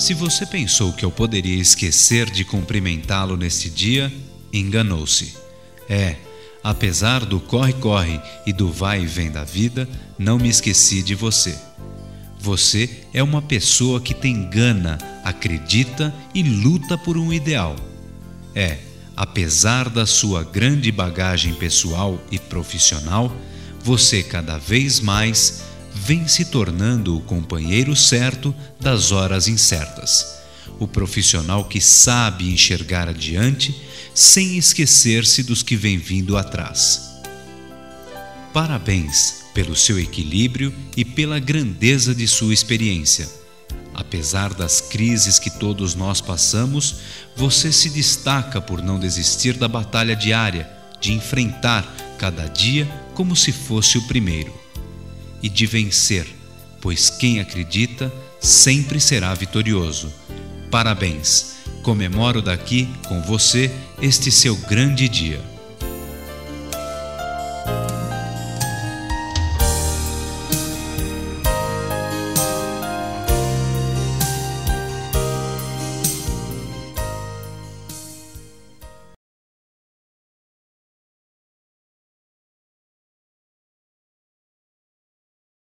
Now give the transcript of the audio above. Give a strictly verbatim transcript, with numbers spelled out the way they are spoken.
Se você pensou que eu poderia esquecer de cumprimentá-lo neste dia, enganou-se. É, apesar do corre-corre e do vai e vem da vida, não me esqueci de você. Você é uma pessoa que tem gana, acredita e luta por um ideal. É, apesar da sua grande bagagem pessoal e profissional, você cada vez mais vem se tornando o companheiro certo das horas incertas. O profissional que sabe enxergar adiante sem esquecer-se dos que vêm vindo atrás. Parabéns pelo seu equilíbrio e pela grandeza de sua experiência. Apesar das crises que todos nós passamos, você se destaca por não desistir da batalha diária, de enfrentar cada dia como se fosse o primeiro. E de vencer, pois quem acredita sempre será vitorioso. Parabéns! Comemoro daqui com você este seu grande dia.